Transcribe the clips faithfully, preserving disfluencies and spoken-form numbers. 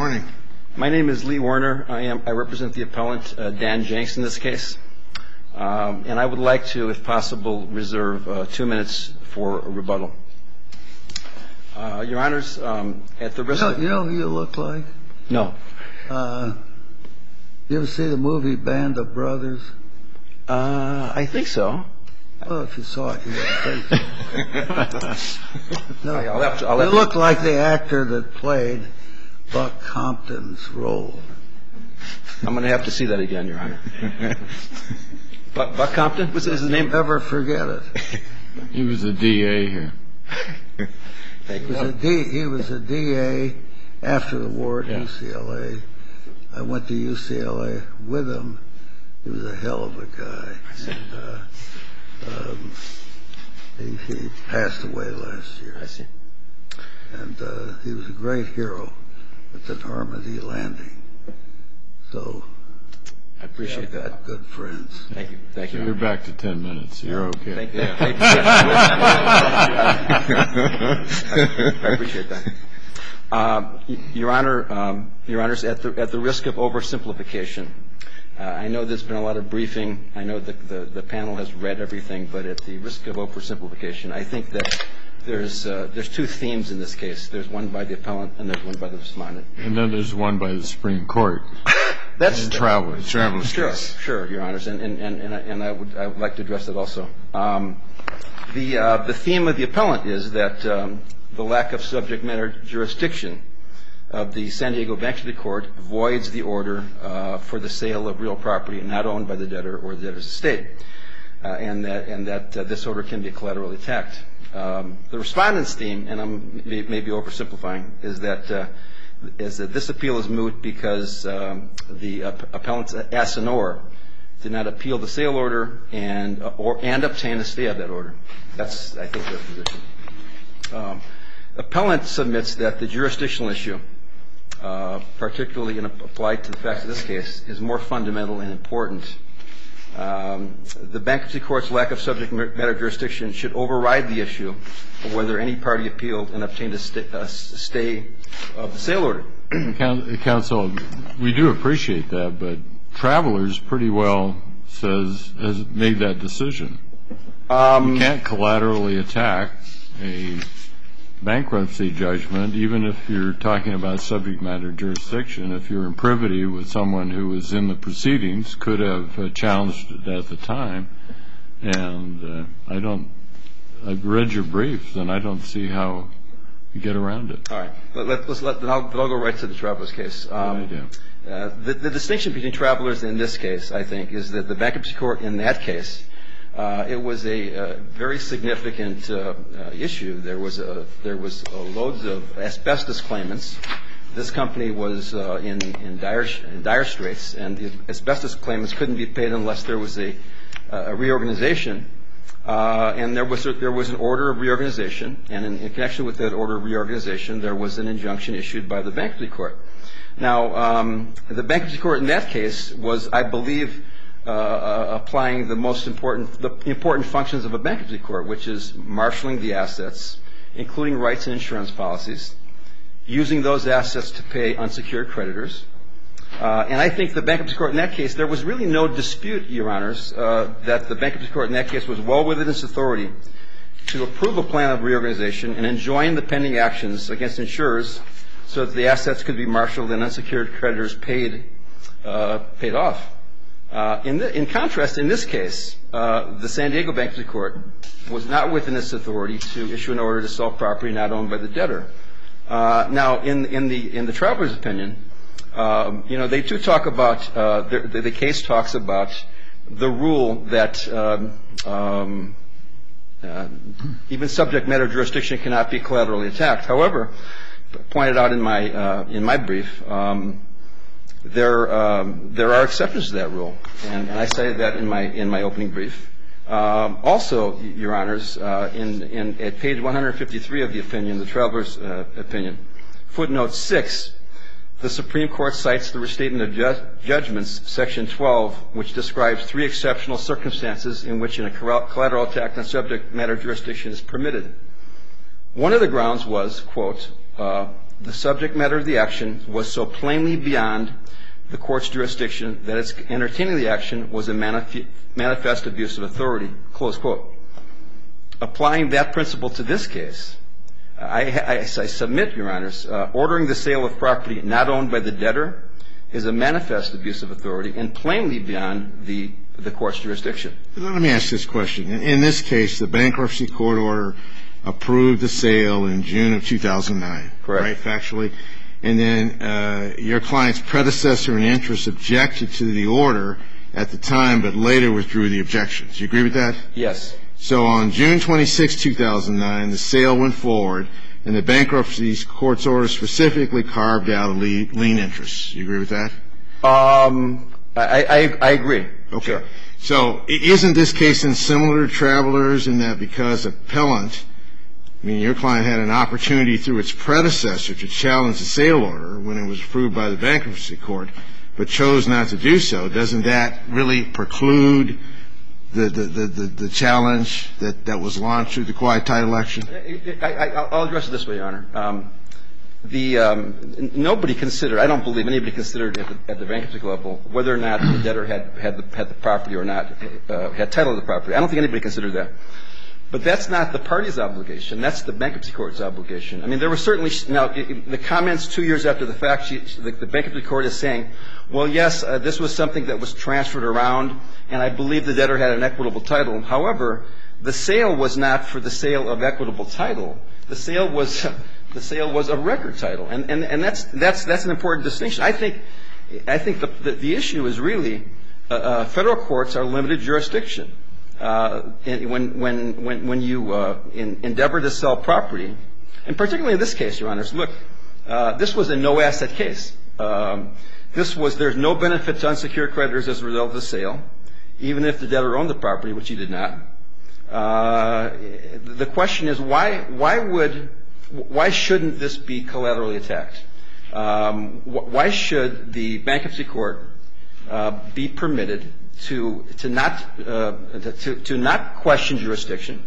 morning. My name is Lee Werner. I am I represent the appellant uh, Dan Jenks in this case, um, and I would like to, if possible, reserve uh, two minutes for a rebuttal. Uh, Your Honors, um, at the risk. You know, of... you know who you look like? No. Uh, you ever see the movie Band of Brothers? Uh, I think so. Well, if you saw it, you would think so. No, I'll have to, I'll have you look like the actor that played Buck Compton's role. I'm going to have to see that again, Your Honor. Buck, Buck Compton? Was his name? Never forget it. He was a D A here. Thank He you. was a D, he was a D A after the war at Yeah. U C L A. I went to U C L A with him. He was a hell of a guy. And, uh, um, he, he passed away last year. I see. And uh, he was a great hero at the Normandy landing. So I appreciate yeah, that. Good friends. Thank you. Thank you. You're back to ten minutes. You're okay. Thank you. I appreciate that. Uh, Your Honor, um, Your Honors, at the at the risk of oversimplification, uh, I know there's been a lot of briefing. I know the, the the panel has read everything, but at the risk of oversimplification, I think that there's uh, there's two themes in this case. There's one by the appellant and there's one by the respondent. And then there's one by the Supreme Court. That's and Travelers. Travelers. Sure, sure, Your Honors, and and and and I, and I would I would like to address that also. Um, the uh, the theme of the appellant is that um, the lack of subject matter jurisdiction of the San Diego Bankruptcy Court voids the order uh, for the sale of real property not owned by the debtor or the debtor's estate, uh, and that and that uh, this order can be collaterally attacked. Um, the respondent's theme, and I'm maybe oversimplifying, is that. Uh, is that this appeal is moot because um, the uh, appellant Asinor did not appeal the sale order and uh, or and obtain a stay of that order. That's, I think, their position. Um, appellant submits that the jurisdictional issue, uh, particularly in, applied to the facts of this case, is more fundamental and important. Um, the bankruptcy court's lack of subject matter jurisdiction should override the issue of whether any party appealed and obtained a stay, a stay of the sale order. Counsel, we do appreciate that, but Travelers pretty well says has made that decision. Um, you can't collaterally attack a bankruptcy judgment, even if you're talking about subject matter jurisdiction. If you're in privity with someone who was in the proceedings, could have uh, challenged it at the time. And uh, I don't. I've read your briefs, and I don't see how you get around it. All right. Let, let's let. Then I'll, then I'll go right to the Travelers case. Um, Good idea. Uh, the, the distinction between Travelers in this case, I think, is that the bankruptcy court in that case. Uh, it was a uh, very significant uh, uh, issue. There was a, there was uh, loads of asbestos claimants. This company was uh, in in dire, in dire straits, and the asbestos claimants couldn't be paid unless there was a, a reorganization. Uh, and there was a, there was an order of reorganization, and in, in connection with that order of reorganization, there was an injunction issued by the bankruptcy court. Now, um, the bankruptcy court in that case was, I believe, Uh, uh, applying the most important the important functions of a bankruptcy court, which is marshaling the assets, including rights and insurance policies, using those assets to pay unsecured creditors. Uh, and I think the bankruptcy court in that case, there was really no dispute, Your Honors, uh, that the bankruptcy court in that case was well within its authority to approve a plan of reorganization and enjoin the pending actions against insurers so that the assets could be marshaled and unsecured creditors paid uh, paid off. Uh, in, the, in contrast, in this case, uh, the San Diego Bankruptcy Court was not within its authority to issue an order to sell property not owned by the debtor. Uh, now, in, in the in the Travelers' opinion, um, you know, they do talk about uh, the, the case talks about the rule that um, um, uh, even subject matter jurisdiction cannot be collaterally attacked. However, pointed out in my uh, in my brief. Um, There, um, there are exceptions to that rule, and, and I cited that in my in my opening brief. Um, also, Your Honors, uh, in, in at page one hundred fifty-three of the opinion, the Travelers' uh, opinion, footnote six, the Supreme Court cites the Restatement of Ju- Judgments, section twelve, which describes three exceptional circumstances in which a collateral attack on subject matter jurisdiction is permitted. One of the grounds was, quote, uh, the subject matter of the action was so plainly beyond the court's jurisdiction that its entertaining the action was a manif- manifest abuse of authority, close quote. Applying that principle to this case, I, I, I submit, Your Honors, uh, ordering the sale of property not owned by the debtor is a manifest abuse of authority and plainly beyond the, the court's jurisdiction. Let me ask this question. In, in this case, the bankruptcy court order approved the sale in June of two thousand nine. Correct. Right, factually. And then uh, your client's predecessor in interest objected to the order at the time, but later withdrew the objections. Do you agree with that? Yes. So on June twenty-sixth, two thousand nine, the sale went forward, and the bankruptcy court's order specifically carved out a lien, lien interest. Do you agree with that? Um, I, I, I agree. Okay. Sure. So isn't this case in similar to Travelers in that because appellant, I mean, your client had an opportunity through its predecessor to challenge the sale order when it was approved by the bankruptcy court, but chose not to do so, doesn't that really preclude the the, the, the, the challenge that, that was launched through the quiet title action? I, I, I'll address it this way, Your Honor. Um, the um, nobody considered, I don't believe anybody considered at the, at the bankruptcy level whether or not the debtor had had the, had the property or not, uh, had title of the property. I don't think anybody considered that. But that's not the party's obligation. That's the bankruptcy court's obligation. I mean, there was certainly – now, the comments two years after the fact, she, the, the bankruptcy court is saying, well, yes, uh, this was something that was transferred around, and I believe the debtor had an equitable title. However, the sale was not for the sale of equitable title. The sale was – the sale was a record title. And, and, and that's, that's, that's an important distinction. I think, I think the, the, the issue is really uh, uh, federal courts are limited jurisdiction. Uh, when, when, when, when you uh, in, endeavor to sell property, and particularly in this case, Your Honors, look, uh, this was a no-asset case. Um, this was, there's no benefit to unsecured creditors as a result of the sale, even if the debtor owned the property, which he did not. Uh, the question is, why, why would, why shouldn't this be collaterally attacked? Um, wh- why should the bankruptcy court uh, be permitted to to not uh, to to not question jurisdiction,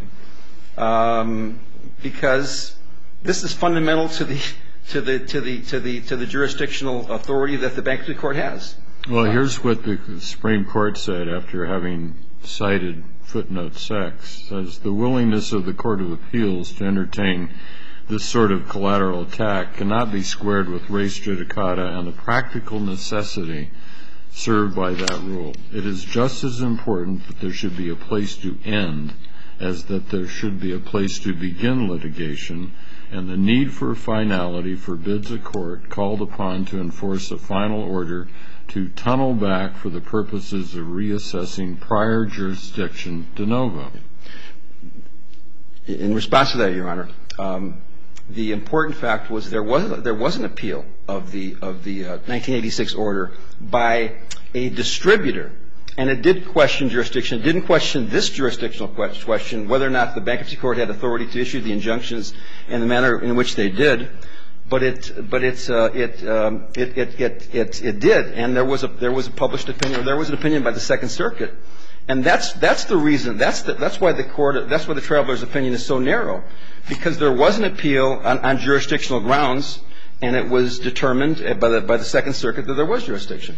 um, because this is fundamental to the to the to the to the to the jurisdictional authority that the bankruptcy court has. Well, here's what the Supreme Court said after having cited footnote six. Says the willingness of the Court of Appeals to entertain this sort of collateral attack cannot be squared with res judicata and the practical necessity served by that rule. It is just as important that there should be a place to end as that there should be a place to begin litigation, and the need for finality forbids a court called upon to enforce a final order to tunnel back for the purposes of reassessing prior jurisdiction de novo. In response to that, Your Honor, um, the important fact was there was there was an appeal of the of the uh, nineteen eighty-six order by a distributor, and it did question jurisdiction. It didn't question this jurisdictional question, whether or not the bankruptcy court had authority to issue the injunctions in the manner in which they did. But it but it's uh, it, um, it it it it it did, and there was a there was a published opinion, or there was an opinion by the Second Circuit. And that's that's the reason. That's the, that's why the court. That's why the Traveler's opinion is so narrow, because there was an appeal on, on jurisdictional grounds, and it was determined by the by the Second Circuit that there was jurisdiction.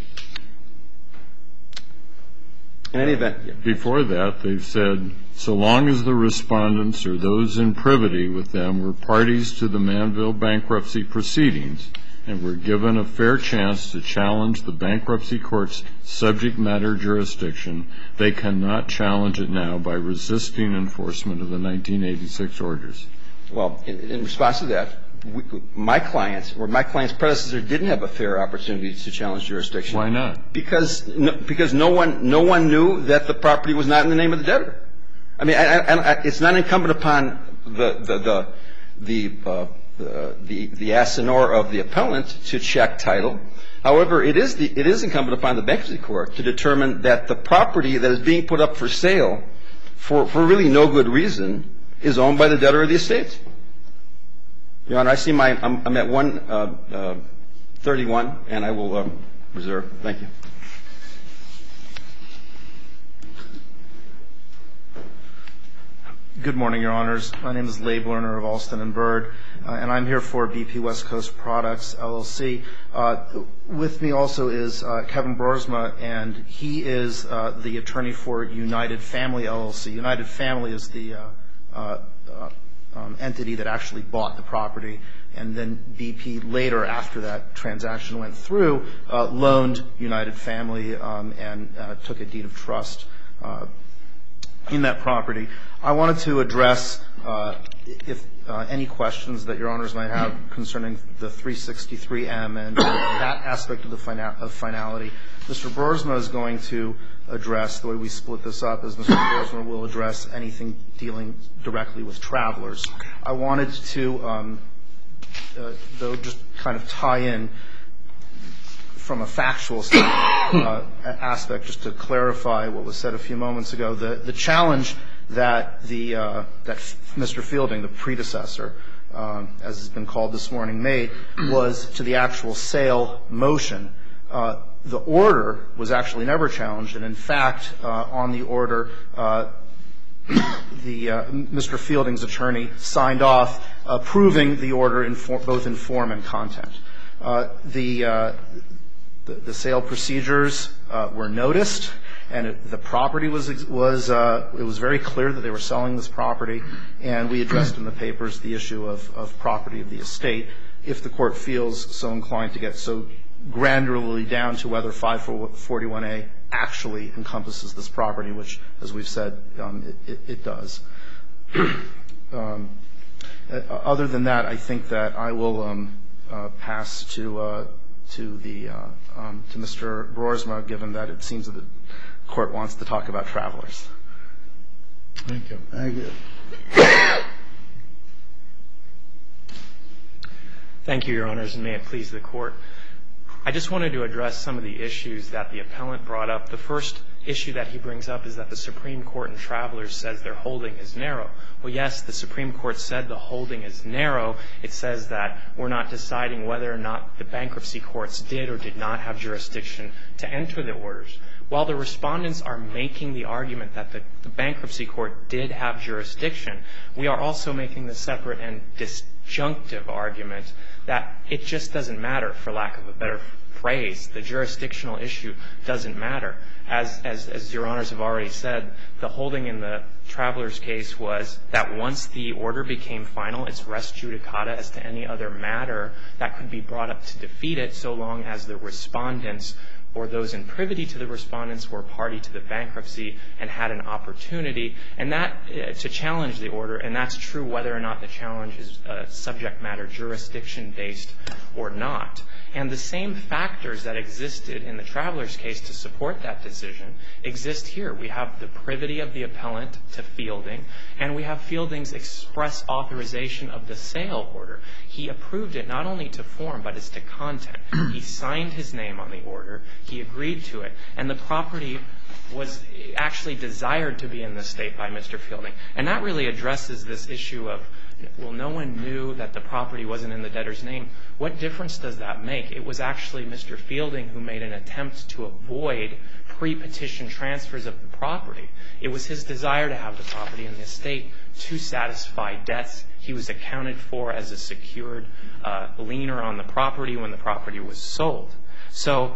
In any event, yeah. Before that, they've said, so long as the respondents or those in privity with them were parties to the Manville bankruptcy proceedings and were given a fair chance to challenge the bankruptcy court's subject matter jurisdiction, they cannot challenge it now by resisting enforcement of the nineteen eighty-six orders. Well, in, in response to that, we, my clients or my client's predecessor didn't have a fair opportunity to challenge jurisdiction. Why not? Because no, because no one no one knew that the property was not in the name of the debtor. I mean, I, I, I, it's not incumbent upon the the the the, uh, the, the, the asinore of the appellant to check title. However, it is the it is incumbent upon the bankruptcy court to determine that the property that is being put up for sale for, for really no good reason is owned by the debtor of the estate. Your Honor, I see my I'm, I'm at one uh, uh, thirty-one, and I will uh, reserve. Thank you. Good morning, Your Honors. My name is Labe Lerner of Alston and Bird. uh, and I'm here for B P West Coast Products, L L C. Uh, with me also is uh, Kevin Broersma, and he is uh, the attorney for United Family, L L C. United Family is the uh, uh, uh, um, entity that actually bought the property, and then B P later, after that transaction went through, uh, loaned United Family um, and uh, took a deed of trust uh, in that property. I wanted to address uh, if uh, any questions that Your Honors might have concerning the three sixty-three M and that aspect of the fina- of finality. Mister Broersma is going to address, the way we split this up is Mister Broersma will address anything dealing directly with travelers. I wanted to, um, uh, though, just kind of tie in from a factual uh, aspect, just to clarify what was said a few moments ago. The, the challenge that the uh, that Mister Fielding, the predecessor, um, as has been called this morning, made was to the actual sale motion. Uh, the order was actually never challenged, and in fact, uh, on the order, uh, the uh, Mister Fielding's attorney signed off approving the order in for, both in form and content. Uh, the uh, The, the sale procedures uh, were noticed, and it, the property was was uh, it was very clear that they were selling this property, and we addressed in the papers the issue of, of property of the estate. If the court feels so inclined to get so granularly down to whether five forty-one A actually encompasses this property, which, as we've said, um, it, it, it does. um, other than that, I think that I will um, uh, pass to. Uh, to the uh, um, to Mister Broersma, given that it seems that the court wants to talk about travelers. Thank you. Thank you. Thank you, Your Honors, and may it please the Court. I just wanted to address some of the issues that the appellant brought up. The first issue that he brings up is that the Supreme Court in Travelers says their holding is narrow. Well, yes, the Supreme Court said the holding is narrow. It says that we're not deciding whether or not the bankruptcy courts did or did not have jurisdiction to enter the orders. While the respondents are making the argument that the, the bankruptcy court did have jurisdiction, we are also making the separate and disjunctive argument that it just doesn't matter, for lack of a better phrase. The jurisdictional issue doesn't matter. As, as, as Your Honors have already said, the holding in the Travelers case was that once the order became final, it's res judicata as to any other matter that could be brought up to defeat it, so long as the respondents or those in privity to the respondents were party to the bankruptcy and had an opportunity and that uh, to challenge the order. And that's true whether or not the challenge is uh, subject matter jurisdiction based or not. And the same factors that existed in the Travelers case to support that decision exist here. We have the privity of the appellant to Fielding, and we have Fielding's express authorization of the sale order. He approved it not only to form, but as to content. He signed his name on the order. He agreed to it. And the property was actually desired to be in the state by Mister Fielding. And that really addresses this issue of, well, no one knew that the property wasn't in the debtor's name. What difference does that make? It was actually Mister Fielding who made an attempt to avoid pre-petition transfers of the property. It was his desire to have the property in the estate to satisfy debts. He was accounted for as a secured uh, liener on the property when the property was sold. So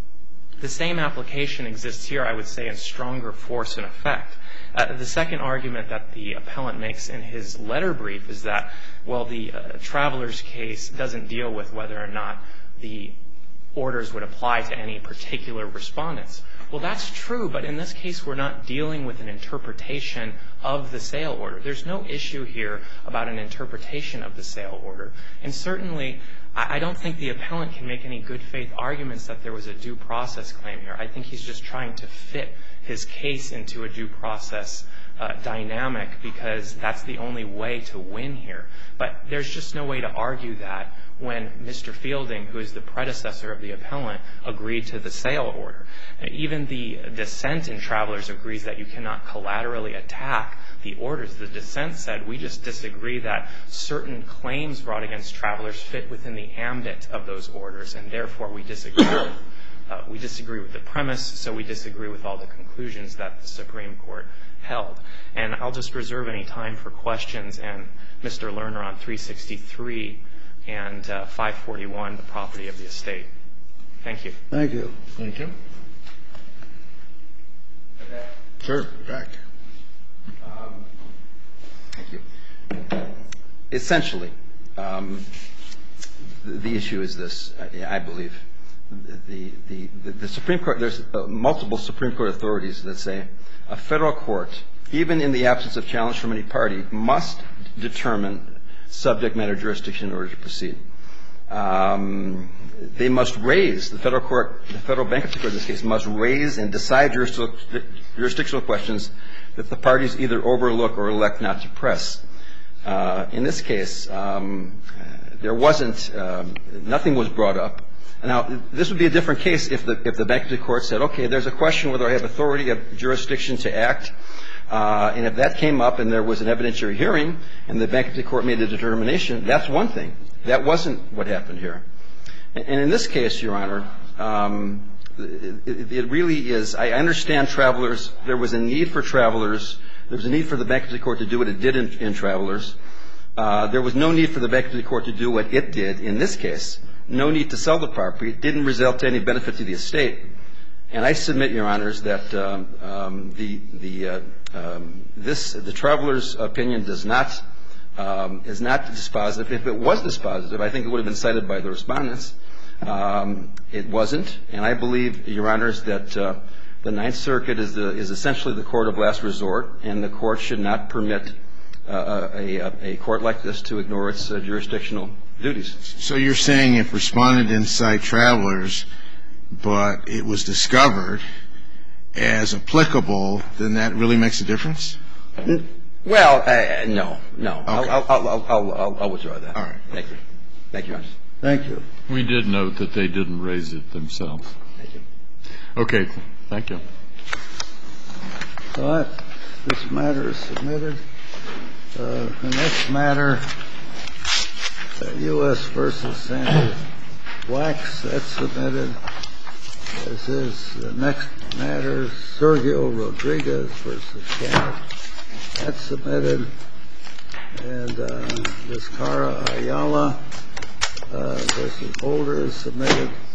the same application exists here, I would say, in stronger force and effect. Uh, the second argument that the appellant makes in his letter brief is that, well, the uh, Travelers case doesn't deal with whether or not the orders would apply to any particular respondents. Well, that's true, but in this case, we're not dealing with an interpretation of the sale order. There's no issue here about an interpretation of the sale order. And certainly, I don't think the appellant can make any good faith arguments that there was a due process claim here. I think he's just trying to fit his case into a due process uh, dynamic because that's the only way to win here. But there's just no way to argue that when Mister Fielding, who is the predecessor of the appellant, agreed to the sale order. Even the dissent in Travelers agrees that you cannot collaterally attack the orders. The dissent said, we just disagree that certain claims brought against Travelers fit within the ambit of those orders, and therefore we disagree with Uh, we disagree with the premise, so we disagree with all the conclusions that the Supreme Court held. And I'll just reserve any time for questions. And Mister Lerner on three sixty-three and uh, five forty-one, the property of the estate. Thank you. Thank you. Thank you. Sir, back. Um, thank you. Essentially, um, the, the issue is this, I, I believe. The, the, the, the Supreme Court, there's uh, multiple Supreme Court authorities that say a federal court, even in the absence of challenge from any party, must determine subject matter jurisdiction in order to proceed. Um, they must raise, the federal court, the federal bankruptcy court in this case, must raise and decide jurisdictional questions that the parties either overlook or elect not to press. Uh, in this case, um, there wasn't, um, nothing was brought up. Now, this would be a different case if the, if the bankruptcy court said, okay, there's a question whether I have authority of jurisdiction to act. Uh, and if that came up and there was an evidentiary hearing and the bankruptcy court made a determination, that's one thing. That wasn't what happened here. And, and in this case, Your Honor, um, it, it really is, I understand Travelers, there was a need for Travelers, there was a need for the bankruptcy court to do what it did in, in Travelers. Uh, there was no need for the bankruptcy court to do what it did in this case. No need to sell the property. It didn't result to any benefit to the estate. And I submit, Your Honors, that um, um, the the uh, um, this the Travelers' opinion does not um, is not dispositive. If it was dispositive, I think it would have been cited by the respondents. Um, it wasn't, and I believe, Your Honors, that uh, the Ninth Circuit is the is essentially the court of last resort, and the court should not permit uh, a, a a court like this to ignore its uh, jurisdictional duties. So you're saying if respondent didn't cite Travelers, but it was discovered as applicable, then that really makes a difference? Well, uh, no, no. Okay. I'll, I'll, I'll, I'll, I'll, I'll withdraw that. All right. Thank you. Thank you, Your Honor. Thank you. We did note that they didn't raise it themselves. Thank you. Okay. Thank you. All right. This matter is submitted. Uh, the next matter, uh, U S versus Sandy Wax, that's submitted. This is the next matter, Sergio Rodriguez versus Kenneth. That's submitted. And uh, this Cara Ayala uh, versus Holder is submitted.